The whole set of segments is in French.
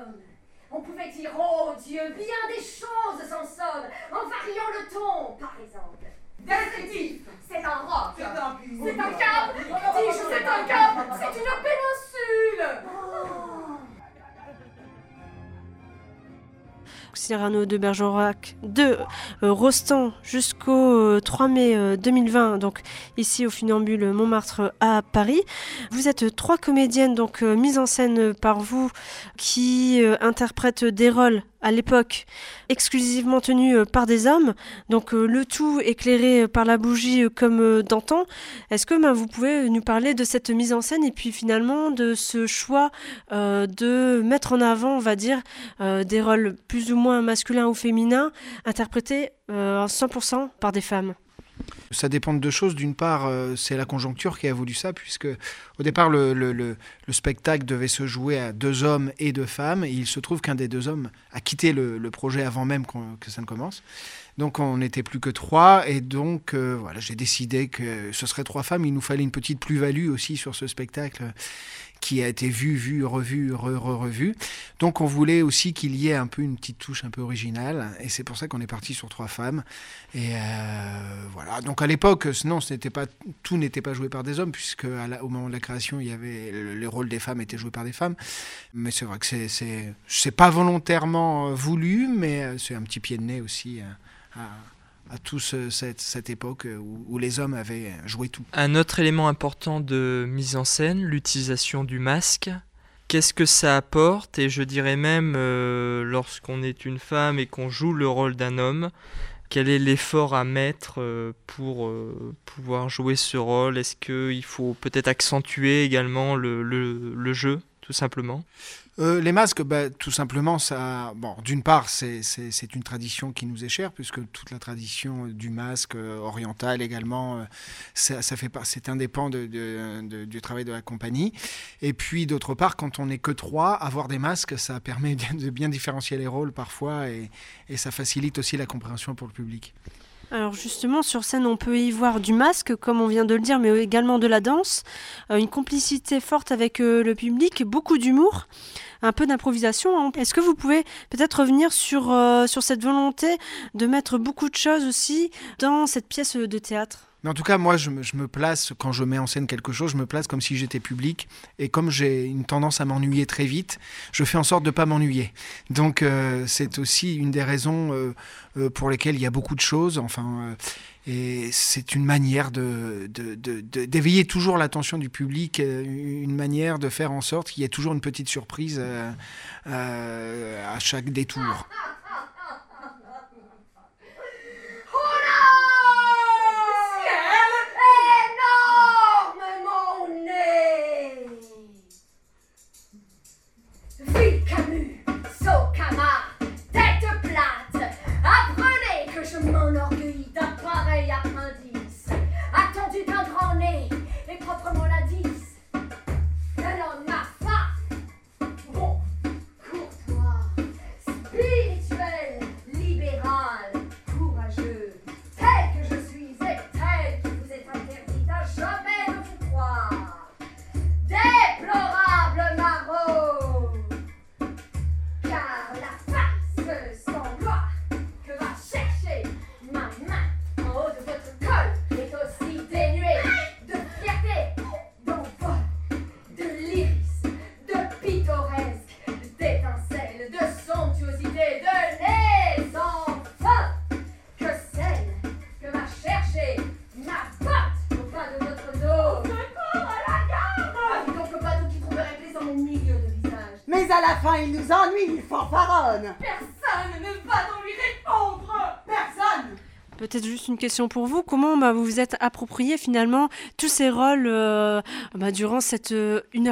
homme. On pouvait dire, oh Dieu, bien des choses en somme, en variant le ton, par exemple. Descriptif, c'est un roc. C'est un cap. Dis-je, c'est un cap. C'est une péninsule. Cyrano de Bergerac de Rostand jusqu'au 3 mai 2020, donc ici au Funambule Montmartre à Paris. Vous êtes 3 comédiennes donc mises en scène par vous qui interprètent des rôles à l'époque exclusivement tenus par des hommes, donc le tout éclairé par la bougie comme d'antan. Est-ce que vous pouvez nous parler de cette mise en scène et puis finalement de ce choix de mettre en avant, on va dire, des rôles plus ou moins masculins ou féminins interprétés 100% par des femmes? Ça dépend de 2 choses. D'une part, c'est la conjoncture qui a voulu ça, puisque au départ, le spectacle devait se jouer à 2 hommes et 2 femmes. Et il se trouve qu'un des 2 hommes a quitté le projet avant même que ça ne commence. Donc on n'était plus que 3. Et donc voilà, j'ai décidé que ce serait 3 femmes. Il nous fallait une petite plus-value aussi sur ce spectacle qui a été vu, revu. Donc on voulait aussi qu'il y ait un peu une petite touche un peu originale, et c'est pour ça qu'on est parti sur 3 femmes. Et voilà. Donc à l'époque, non, tout n'était pas joué par des hommes, puisque au moment de la création, il y avait les rôles des femmes étaient joués par des femmes. Mais c'est vrai que c'est pas volontairement voulu, mais c'est un petit pied de nez aussi à toute cette époque où les hommes avaient joué tout. Un autre élément important de mise en scène, l'utilisation du masque. Qu'est-ce que ça apporte? Et je dirais même, lorsqu'on est une femme et qu'on joue le rôle d'un homme, quel est l'effort à mettre pour pouvoir jouer ce rôle? Est-ce qu'il faut peut-être accentuer également le jeu, tout simplement? Les masques, tout simplement, ça. Bon, d'une part, c'est une tradition qui nous est chère, puisque toute la tradition du masque oriental également, c'est indépendant du travail de la compagnie. Et puis, d'autre part, quand on n'est que 3, avoir des masques, ça permet de bien différencier les rôles parfois, et ça facilite aussi la compréhension pour le public. Alors justement, sur scène, on peut y voir du masque, comme on vient de le dire, mais également de la danse, une complicité forte avec le public, beaucoup d'humour, un peu d'improvisation. Est-ce que vous pouvez peut-être revenir sur cette volonté de mettre beaucoup de choses aussi dans cette pièce de théâtre ? Mais en tout cas, moi, je me place, quand je mets en scène quelque chose, je me place comme si j'étais public. Et comme j'ai une tendance à m'ennuyer très vite, je fais en sorte de ne pas m'ennuyer. Donc, c'est aussi une des raisons pour lesquelles il y a beaucoup de choses. Et c'est une manière d'éveiller toujours l'attention du public, une manière de faire en sorte qu'il y ait toujours une petite surprise à chaque détour. Ville Camus, Socama, tête plate, apprenez que je m'enorgueillis d'un pareil appendice, attendu d'un grand nez et proprement l'indice d'un homme ma femme, bon, courtois, spirituel, libéral, courageux, tel que je suis et tel qu'il vous est interdit à jamais de vous croire, déplorable maraud. Car la face sans gloire que va chercher ma main en haut de votre col est aussi dénuée de fierté, d'envol, de l'iris, de pittoresque, d'étincelles, de somptuosité, de nez enfin que celle que va chercher ma botte au bas de votre dos. Secours à la garde! Dis donc pas tout qui trouverait plaisant mon milieu de visage. Mais à la fin, il nous ennuie, il fanfaronne. Personne ne va donc lui répondre. Personne. Peut-être juste une question pour vous. Comment vous vous êtes approprié finalement tous ces rôles durant cette 1h40 ?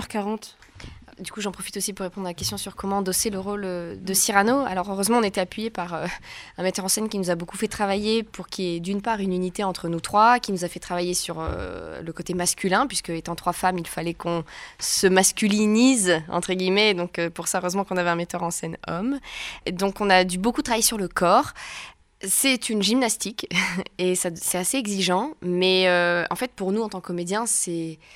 Du coup, j'en profite aussi pour répondre à la question sur comment endosser le rôle de Cyrano. Alors, heureusement, on était appuyé par un metteur en scène qui nous a beaucoup fait travailler pour qu'il y ait d'une part une unité entre nous 3, qui nous a fait travailler sur le côté masculin, puisque étant 3 femmes, il fallait qu'on se masculinise, entre guillemets. Donc, pour ça, heureusement qu'on avait un metteur en scène homme. Et donc, on a dû beaucoup travailler sur le corps. C'est une gymnastique et c'est assez exigeant, mais en fait, pour nous, en tant que comédiens, c'est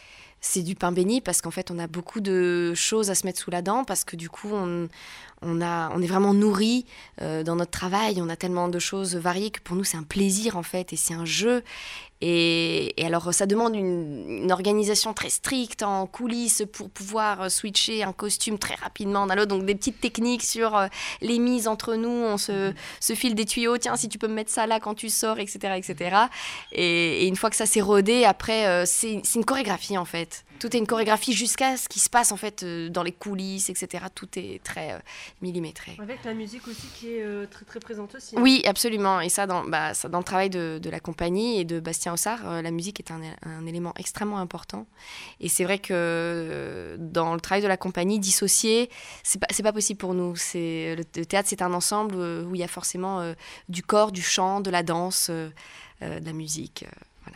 c'est du pain béni parce qu'en fait, on a beaucoup de choses à se mettre sous la dent parce que du coup, on est vraiment nourri dans notre travail. On a tellement de choses variées que pour nous, c'est un plaisir en fait et c'est un jeu. Et alors, ça demande une organisation très stricte en coulisses pour pouvoir switcher un costume très rapidement d'un l'autre. Donc, des petites techniques sur les mises entre nous. On se file des tuyaux. Tiens, si tu peux me mettre ça là quand tu sors, etc. etc. Et une fois que ça s'est rodé, après, c'est une chorégraphie en fait. Tout est une chorégraphie jusqu'à ce qui se passe en fait dans les coulisses, etc. Tout est très millimétré. Avec la musique aussi qui est très très présente aussi. Oui, absolument. Et ça, dans le travail de la compagnie et de Bastien Haussard, la musique est un élément extrêmement important. Et c'est vrai que dans le travail de la compagnie, dissocier, c'est pas possible pour nous. Le théâtre, c'est un ensemble où il y a forcément du corps, du chant, de la danse, de la musique.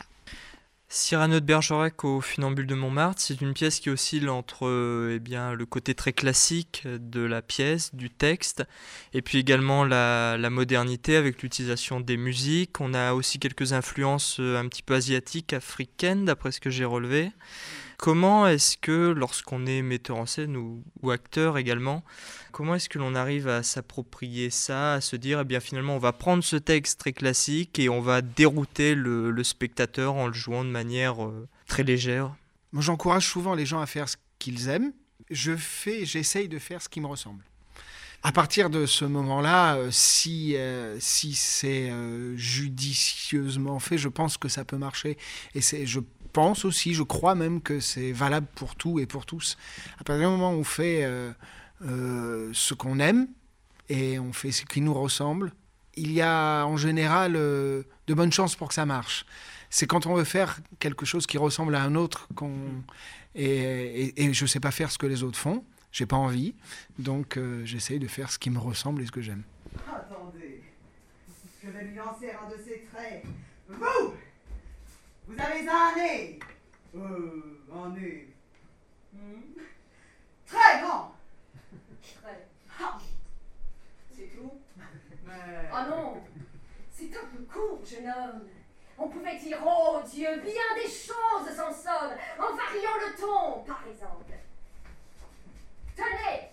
Cyrano de Bergerac au Funambule de Montmartre, c'est une pièce qui oscille entre le côté très classique de la pièce, du texte, et puis également la modernité avec l'utilisation des musiques. On a aussi quelques influences un petit peu asiatiques, africaines, d'après ce que j'ai relevé. Comment est-ce que, lorsqu'on est metteur en scène ou acteur également, comment est-ce que l'on arrive à s'approprier ça, à se dire, finalement, on va prendre ce texte très classique et on va dérouter le spectateur en le jouant de manière très légère? Moi, j'encourage souvent les gens à faire ce qu'ils aiment. J'essaye de faire ce qui me ressemble. À partir de ce moment-là, si c'est judicieusement fait, je pense que ça peut marcher. Et je crois même que c'est valable pour tout et pour tous. À partir du moment où on fait ce qu'on aime et on fait ce qui nous ressemble, il y a en général de bonnes chances pour que ça marche. C'est quand on veut faire quelque chose qui ressemble à un autre et je ne sais pas faire ce que les autres font. J'ai pas envie, donc j'essaye de faire ce qui me ressemble et ce que j'aime. Attendez, je vais lui lancer un de ses traits. Vous avez un nez. Un nez. Très grand. Très. C'est tout. Mais... Oh non, c'est un peu court, jeune homme. On pouvait dire, oh Dieu, bien des choses en somme, en variant le ton, par exemple. Tenez!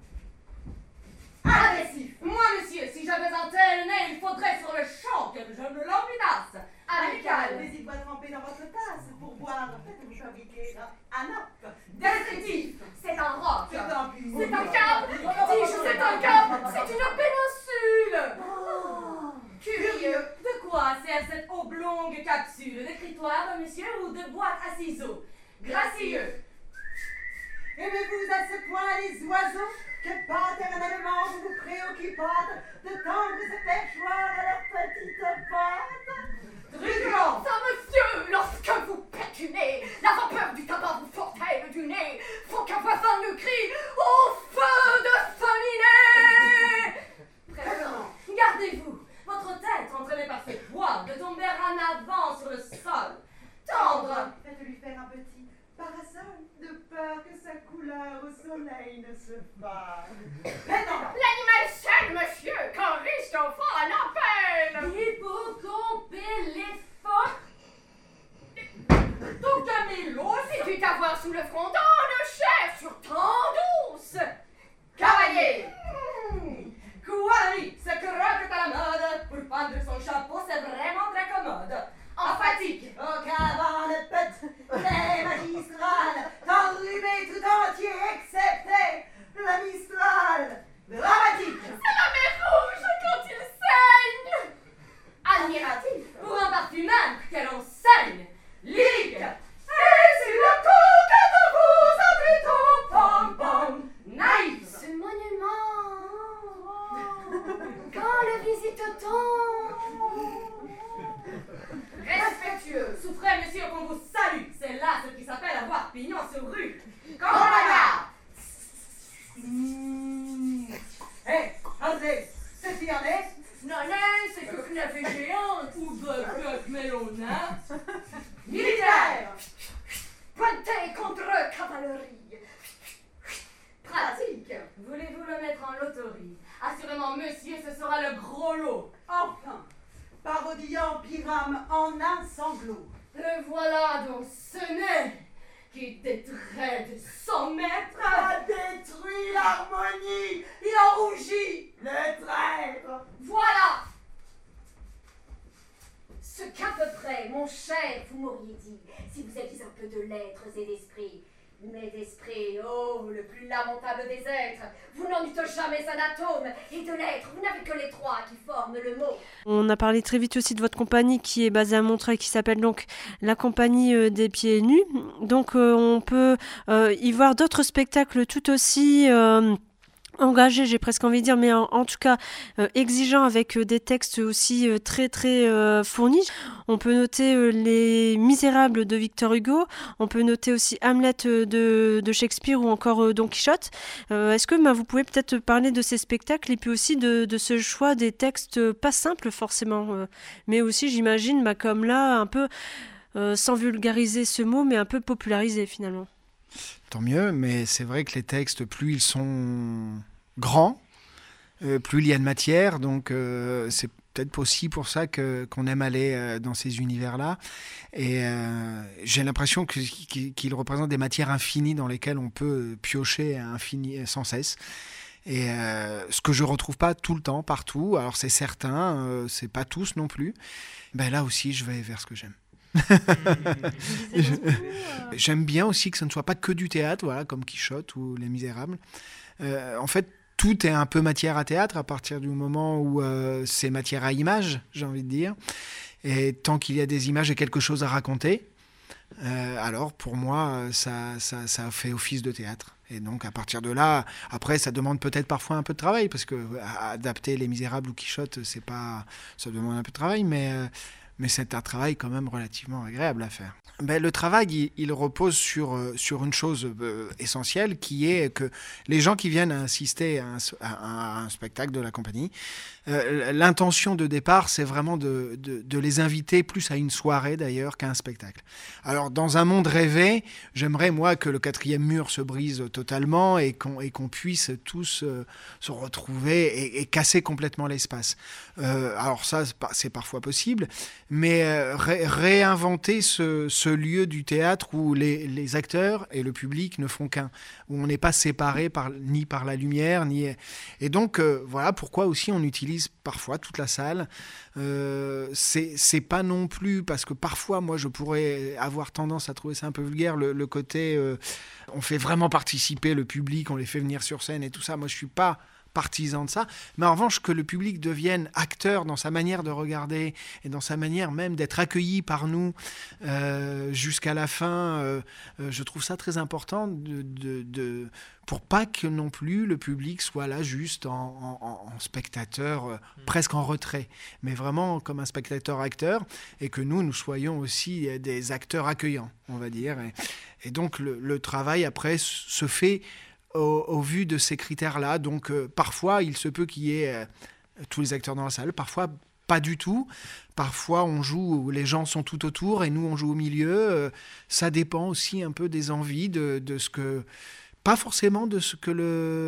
Agressif! Moi, monsieur, si j'avais un tel nez, il faudrait sur le champ que je me l'emmenasse. Amical! Mais il doit tremper dans votre tasse pour boire. Faites-vous fabriquer un nappe. Descriptif! C'est un roc! C'est un puits. C'est un cap! Dis-je, c'est un cap! C'est une péninsule! Oh. Curieux! De quoi sert cette oblongue capsule? D'écritoire, monsieur, ou de boîte à ciseaux? Gracieux! Aimez-vous à ce point les oiseaux que paternellement vous vous préoccupâtes de tendre ce perchoir à leurs petites pattes? Truquement! Ça, monsieur, lorsque vous pétunez, la vapeur du tabac vous fortèle du nez, faut qu'un voisin nous crie au feu de cheminée! Présent, gardez-vous, votre tête entraînée par ce poids de tomber en avant sur le sol. Tendre! Faites-lui faire un petit parasol de peur que sa couleur au soleil ne se fade. Mais non! L'animal seul, monsieur, qu'un risque enfant en appelle! Hippocampe éléphant. Tout camélo, si tu t'avoir sous le fronton, le chef sur tant douce! Cavalier! Quoi, ce croc est à la mode. Pour prendre son chapeau, c'est vraiment très commode. En fatigue! Au cavant de pète, les magistrales, enrhumées tout entier, excepté la Mistral dramatique. C'est la mer rouge quand il saigne! Admiratif! Pour un parfumeur, quelle enseigne. Lyrique. Et si le coup que de vous abritant, pom pom, Naïf. ce monument, quand le visite tombe, respectueux, Souffrez, monsieur, qu'on vous salue. C'est là ce qui s'appelle avoir pignon sur rue. comme bagarre, Hé, André, c'est qui en est? Non, c'est que la fée géante ou de mélona. militaire, pointé contre cavalerie, pratique. Voulez-vous le mettre en loterie? Assurément, monsieur, ce sera le gros lot. Enfin, parodiant Pyrame en un sanglot. Le voilà donc ce nez qui d'esprit. Mais d'esprit, oh, le plus lamentable des êtres. Vous n'en eûtes jamais un atome, et de l'être, vous n'avez que les trois qui forment le mot. On a parlé très vite aussi de votre compagnie qui est basée à Montreuil, qui s'appelle donc la Compagnie des Pieds Nus. Donc on peut y voir d'autres spectacles tout aussi engagés, j'ai presque envie de dire, mais en tout cas exigeants, avec des textes aussi très fournis. On peut noter Les Misérables de Victor Hugo, on peut noter aussi Hamlet de Shakespeare ou encore Don Quichotte. Est-ce que vous pouvez peut-être parler de ces spectacles et puis aussi de ce choix des textes pas simples forcément, mais aussi j'imagine comme là un peu, sans vulgariser ce mot, mais un peu popularisé finalement. Tant mieux, mais c'est vrai que les textes, plus ils sont grands, plus il y a de matière, donc c'est peut-être aussi pour ça qu'on aime aller dans ces univers-là. Et j'ai l'impression qu'ils représentent des matières infinies dans lesquelles on peut piocher sans cesse. Et ce que je retrouve pas tout le temps, partout, alors c'est certain, c'est pas tous non plus, là aussi je vais vers ce que j'aime. J'aime bien aussi que ce ne soit pas que du théâtre, voilà, comme Quichotte ou Les Misérables. En fait, tout est un peu matière à théâtre à partir du moment où c'est matière à images, j'ai envie de dire. Et tant qu'il y a des images et quelque chose à raconter, alors pour moi, ça fait office de théâtre. Et donc à partir de là, après, ça demande peut-être parfois un peu de travail, parce que adapter Les Misérables ou Quichotte, ça demande un peu de travail, mais c'est un travail quand même relativement agréable à faire. Le travail, il repose sur une chose essentielle, qui est que les gens qui viennent assister à un spectacle de la compagnie, l'intention de départ, c'est vraiment de les inviter plus à une soirée d'ailleurs qu'à un spectacle. Alors dans un monde rêvé, j'aimerais moi que le quatrième mur se brise totalement et qu'on puisse tous se retrouver et casser complètement l'espace. Alors ça, c'est parfois possible, mais réinventer ce lieu du théâtre où les acteurs et le public ne font qu'un, où on n'est pas séparés ni par la lumière, et donc voilà pourquoi aussi on utilise parfois toute la salle. C'est pas non plus, parce que parfois moi je pourrais avoir tendance à trouver ça un peu vulgaire, le côté on fait vraiment participer le public, on les fait venir sur scène et tout ça. Moi je suis pas partisan de ça, mais en revanche que le public devienne acteur dans sa manière de regarder et dans sa manière même d'être accueilli par nous jusqu'à la fin, je trouve ça très important pour pas que non plus le public soit là juste en spectateur, presque en retrait, mais vraiment comme un spectateur-acteur, et que nous soyons aussi des acteurs accueillants, on va dire. Et donc le travail après se fait au vu de ces critères-là. Donc parfois, il se peut qu'il y ait tous les acteurs dans la salle, parfois pas du tout. Parfois, on joue où les gens sont tout autour et nous, on joue au milieu. Ça dépend aussi un peu des envies, de ce que... Pas forcément de ce que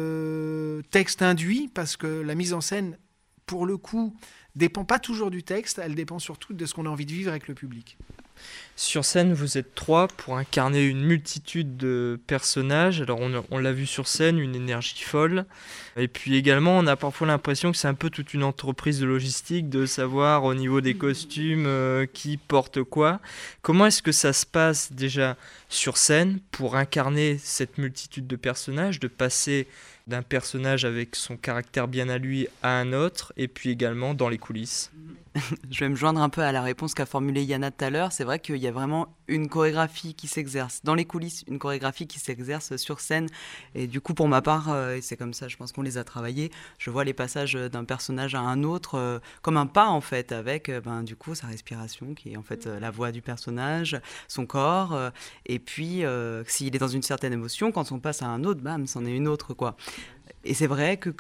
le texte induit, parce que la mise en scène, pour le coup, dépend pas toujours du texte, elle dépend surtout de ce qu'on a envie de vivre avec le public. Sur scène, vous êtes 3 pour incarner une multitude de personnages. Alors on l'a vu sur scène, une énergie folle. Et puis également, on a parfois l'impression que c'est un peu toute une entreprise de logistique, de savoir au niveau des costumes qui porte quoi. Comment est-ce que ça se passe déjà sur scène pour incarner cette multitude de personnages, de passer d'un personnage avec son caractère bien à lui à un autre, et puis également dans les coulisses? Je vais me joindre un peu à la réponse qu'a formulée Yana tout à l'heure. C'est vrai qu'il y a vraiment une chorégraphie qui s'exerce dans les coulisses, une chorégraphie qui s'exerce sur scène. Et du coup, pour ma part, et c'est comme ça, je pense qu'on les a travaillés, je vois les passages d'un personnage à un autre comme un pas, en fait, avec du coup sa respiration, qui est en fait la voix du personnage, son corps, et puis s'il est dans une certaine émotion, quand on passe à un autre, bam, c'en est une autre, quoi. Et c'est vrai que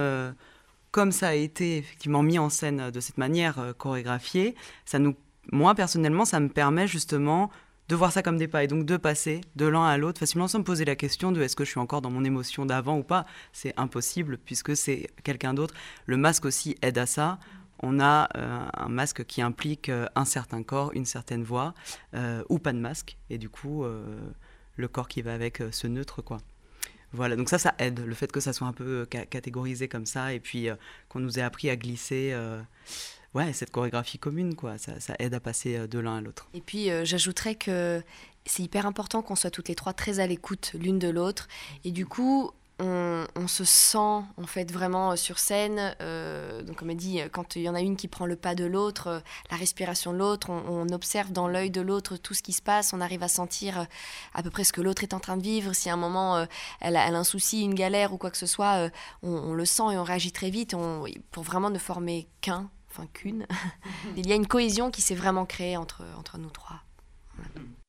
comme ça a été effectivement mis en scène de cette manière chorégraphiée, moi personnellement, ça me permet justement de voir ça comme des pas et donc de passer de l'un à l'autre facilement sans me poser la question de est-ce que je suis encore dans mon émotion d'avant ou pas. C'est impossible puisque c'est quelqu'un d'autre. Le masque aussi aide à ça. On a un masque qui implique un certain corps, une certaine voix ou pas de masque et du coup le corps qui va avec ce neutre, quoi. Voilà, donc ça aide, le fait que ça soit un peu catégorisé comme ça, et puis qu'on nous ait appris à glisser cette chorégraphie commune, quoi. Ça aide à passer de l'un à l'autre. Et puis j'ajouterais que c'est hyper important qu'on soit toutes les trois très à l'écoute l'une de l'autre. Et du coup, on se sent en fait vraiment sur scène. Donc comme elle dit, quand il y en a une qui prend le pas de l'autre, la respiration de l'autre, on observe dans l'œil de l'autre tout ce qui se passe. On arrive à sentir à peu près ce que l'autre est en train de vivre. Si à un moment elle a un souci, une galère ou quoi que ce soit, on le sent et on réagit très vite pour vraiment ne former qu'une. Il y a une cohésion qui s'est vraiment créée entre nous trois. Voilà.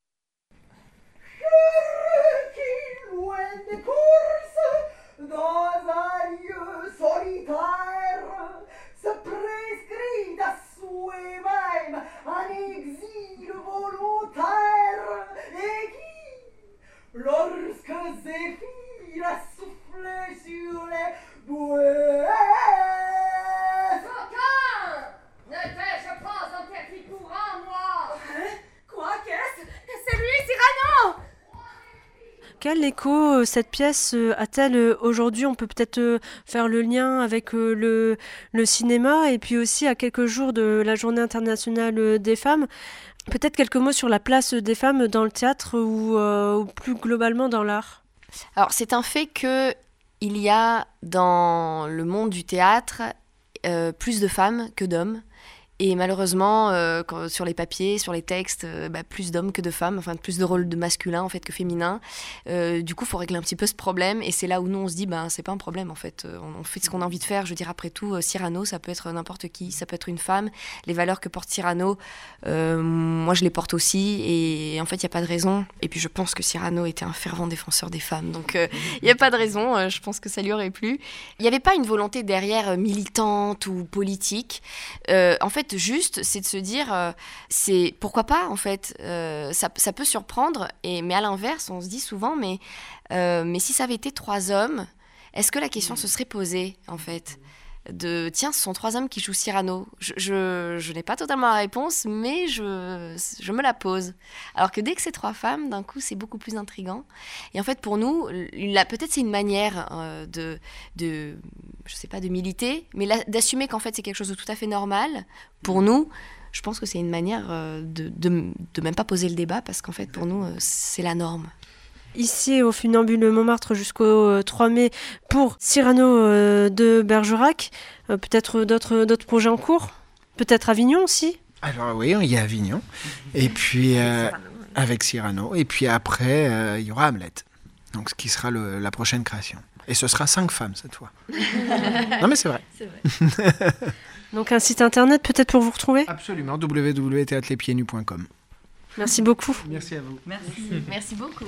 Loin des courses, dans un lieu solitaire, se prescrit à souhait même un exil volontaire, et qui, lorsque Zéphyr a soufflé sur les bouées, Coquin! Ne t'ai-je pas interdit courant, moi? Quoi, qu'est-ce? C'est lui, Cyrano! Quel écho cette pièce a-t-elle aujourd'hui? On peut peut-être faire le lien avec le cinéma et puis aussi à quelques jours de la Journée internationale des femmes. Peut-être quelques mots sur la place des femmes dans le théâtre ou plus globalement dans l'art. Alors, c'est un fait qu'il y a dans le monde du théâtre plus de femmes que d'hommes. Et malheureusement, sur les papiers, sur les textes, plus d'hommes que de femmes, enfin plus de rôles de masculin en fait que féminin. Du coup, il faut régler un petit peu ce problème. Et c'est là où nous, on se dit, c'est pas un problème en fait. On fait ce qu'on a envie de faire. Je veux dire, après tout, Cyrano, ça peut être n'importe qui, ça peut être une femme. Les valeurs que porte Cyrano, moi je les porte aussi. Et en fait, il n'y a pas de raison. Et puis je pense que Cyrano était un fervent défenseur des femmes. Donc il n'y a pas de raison. Je pense que ça lui aurait plu. Il n'y avait pas une volonté derrière militante ou politique. En fait, juste, c'est de se dire, c'est pourquoi pas en fait, ça peut surprendre, mais à l'inverse, on se dit souvent, mais si ça avait été 3 hommes, est-ce que la question se serait posée en fait tiens, ce sont 3 hommes qui jouent Cyrano. Je n'ai pas totalement la réponse, mais je me la pose. Alors que dès que c'est 3 femmes, d'un coup, c'est beaucoup plus intriguant. Et en fait, pour nous, peut-être c'est une manière de je sais pas, de militer, mais d'assumer qu'en fait, c'est quelque chose de tout à fait normal. Pour nous, je pense que c'est une manière de même pas poser le débat, parce qu'en fait, pour nous, c'est la norme. Ici au Funambule Montmartre jusqu'au 3 mai pour Cyrano de Bergerac. Peut-être d'autres projets en cours? Peut-être Avignon aussi? Alors oui, il y a Avignon. Et puis avec Cyrano. Et puis après, il y aura Hamlet. Donc ce qui sera la prochaine création. Et ce sera 5 femmes cette fois. Non mais c'est vrai. C'est vrai. Donc un site internet peut-être pour vous retrouver? Absolument, www.théâtrespiednus.com. Merci beaucoup. Merci à vous. Merci beaucoup.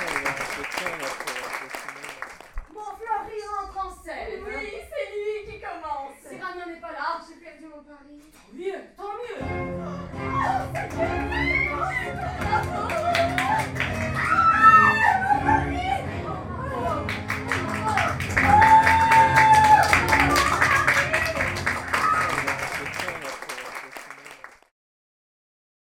Bon, Fleury entre en scène. Oui, c'est lui qui commence. Cyrano n'est pas là, j'ai perdu mon pari. Tant mieux, tant mieux. Oh, c'est génial!